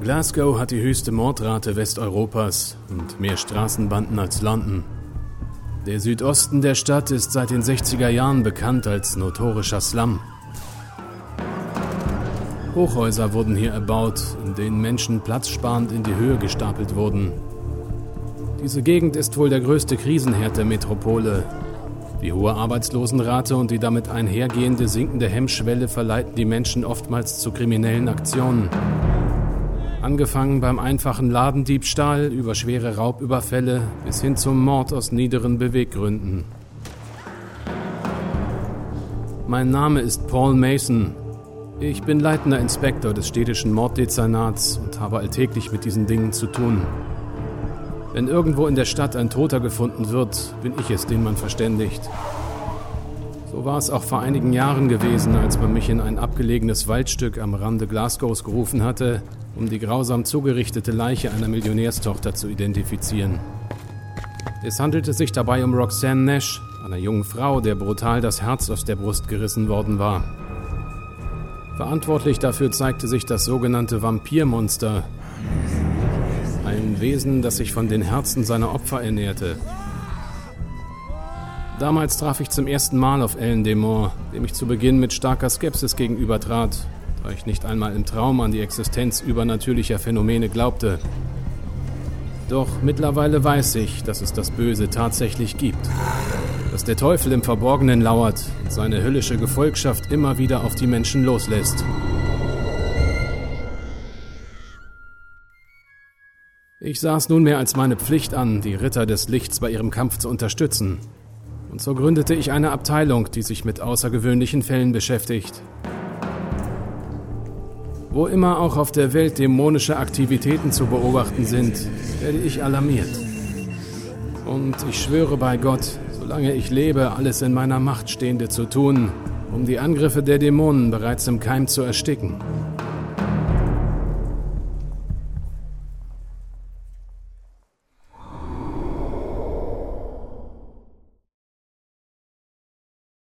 Glasgow hat die höchste Mordrate Westeuropas und mehr Straßenbanden als London. Der Südosten der Stadt ist seit den 60er Jahren bekannt als notorischer Slum. Hochhäuser wurden hier erbaut, in denen Menschen platzsparend in die Höhe gestapelt wurden. Diese Gegend ist wohl der größte Krisenherd der Metropole. Die hohe Arbeitslosenrate und die damit einhergehende sinkende Hemmschwelle verleiten die Menschen oftmals zu kriminellen Aktionen. Angefangen beim einfachen Ladendiebstahl über schwere Raubüberfälle bis hin zum Mord aus niederen Beweggründen. Mein Name ist Paul Mason. Ich bin leitender Inspektor des städtischen Morddezernats und habe alltäglich mit diesen Dingen zu tun. Wenn irgendwo in der Stadt ein Toter gefunden wird, bin ich es, den man verständigt. So war es auch vor einigen Jahren gewesen, als man mich in ein abgelegenes Waldstück am Rande Glasgows gerufen hatte, um die grausam zugerichtete Leiche einer Millionärstochter zu identifizieren. Es handelte sich dabei um Roxanne Nash, einer jungen Frau, der brutal das Herz aus der Brust gerissen worden war. Verantwortlich dafür zeigte sich das sogenannte Vampirmonster, ein Wesen, das sich von den Herzen seiner Opfer ernährte. Damals traf ich zum ersten Mal auf Ellen Demore, dem ich zu Beginn mit starker Skepsis gegenübertrat, da ich nicht einmal im Traum an die Existenz übernatürlicher Phänomene glaubte. Doch mittlerweile weiß ich, dass es das Böse tatsächlich gibt. Dass der Teufel im Verborgenen lauert und seine höllische Gefolgschaft immer wieder auf die Menschen loslässt. Ich sah es nunmehr als meine Pflicht an, die Ritter des Lichts bei ihrem Kampf zu unterstützen. Und so gründete ich eine Abteilung, die sich mit außergewöhnlichen Fällen beschäftigt. Wo immer auch auf der Welt dämonische Aktivitäten zu beobachten sind, werde ich alarmiert. Und ich schwöre bei Gott, solange ich lebe, alles in meiner Macht Stehende zu tun, um die Angriffe der Dämonen bereits im Keim zu ersticken.